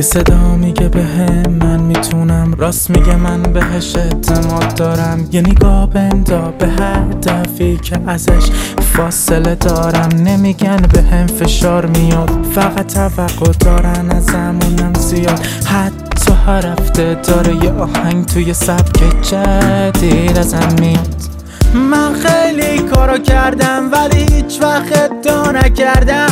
صدا میگه بهم من میتونم، راست میگه من بهش اعتماد دارم. یه نگاه بندا به هدفی که ازش فاصله دارم. نمیگن بهم فشار میاد، فقط توقع دارن ازمونم زیاد. حتی هر هفته داره یه آهنگ توی سبک جدید ازم میاد. من خیلی کارا کردم ولی هیچ وقت ادعا نکردم.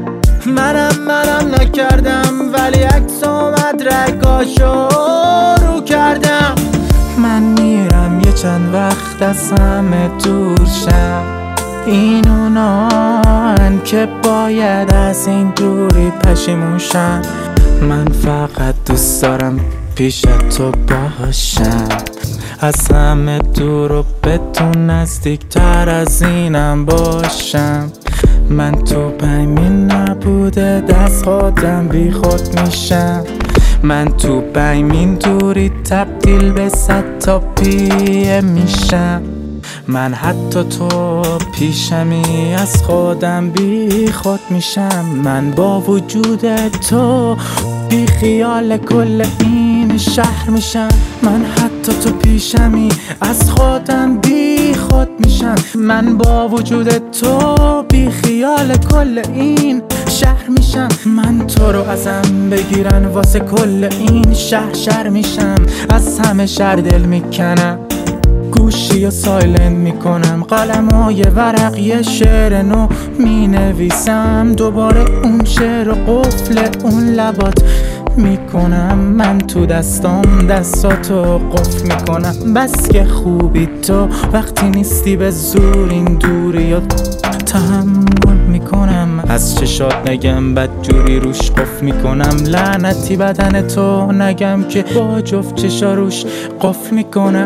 منم نکردم ولی عکس و مدرکاشو رو کردم. من میرم یه چند وقت از همه دور شم. این اونان که باید از این دوری پشیمون شم. من فقط دوست دارم پیش تو باشم، از همه دور و به تو نزدیکتر از اینم باشم. من تو بایمین نبوده دست خودم بی خود میشم. من تو بایمین دوری تبدیل به 100 تا پیه میشم. من حتی تو پیشمی از خودم بی خود میشم. من با وجود تو بی خیال کل این شهر میشم. من حتی تو پیشمی از خودم بی خود میشم. من با وجود تو بی خیال کل این شهر میشم. من تو رو ازم بگیرن واسه کل این شهر میشم. از همه شهر دل میکنم، گوشی و سایلنت میکنم. قلم و یه ورق یه شعر نو مینویسم. دوباره اون شعر و قفل اون لبات میکنم. من تو دستاتو قفل میکنم. بس که خوبی تو وقتی نیستی به زور این دوری و تحمل میکنم. از چشات نگم بد جوری روش قفل میکنم. لعنتی بدن تو نگم که با جفت چشا روش قفل میکنم.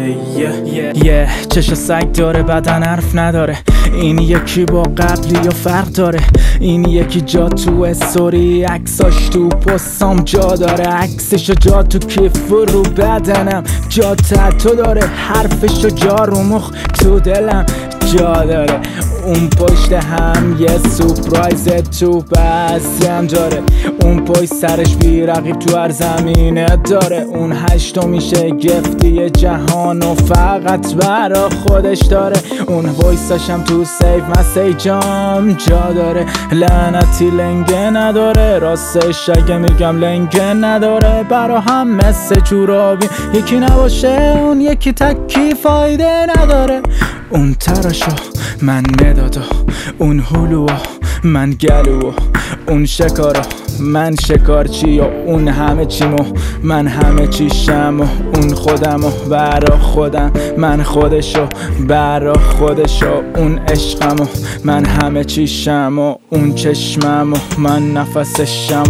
یه چشا سگ داره بدن حرف نداره. این یکی با قبلی و فرق داره. این یکی جا تو استوری، عکساش تو پستام جا داره. عکسشو جا تو کیف و رو بدنم جا تو داره. حرفشو جا رو مخ تو دلم جا داره. اون پشت هم یه سورپرایز تو بازیم داره. اون پشت سرش بی رقیب تو هر زمینه داره. اون هشتمیشه گفتی جهان و فقط برا خودش داره. اون وایساشم تو سیف مسیجام جا داره. لعنتی لنگه نداره، راستش اگه میگم لنگه نداره. برا هم مثل جورابی یکی نباشه اون یکی تکی فایده نداره. اون تراشو من ندادا، اون هلوها من گلوها، اون شکارا من شکارچی و اون همه چیمو من همه چیشم. و اون خودمو برا خودم، من خودشو برا خودشو. اون عشقمو من همه چیشم و اون چشممو من نفسشم.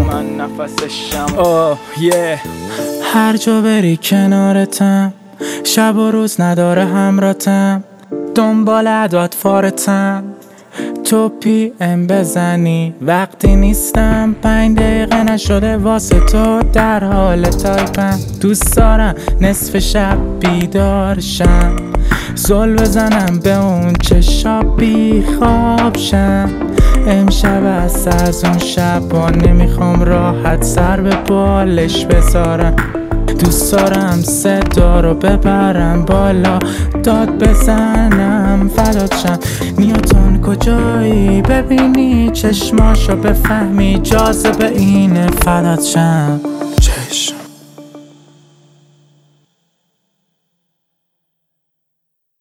هر جا بری کنارتم، شب و روز نداره همراتم. دنبال عداد فارتم، تو پی ام بزنی وقتی نیستم. 5 دقیقه نشده واسه تو در حال تایپم. دوست دارم نصف شب بیدار شم، زل بزنم به اون چشا بی خواب شم. امشب از اون شبا نمیخوام راحت سر به بالش بذارم. دوست دارم صدا رو ببرم بالا، داد بزنم فدات شم. نیاتون کجایی ببینی چشماشو بفهمی، جاذبه اینه فدات شم. چشم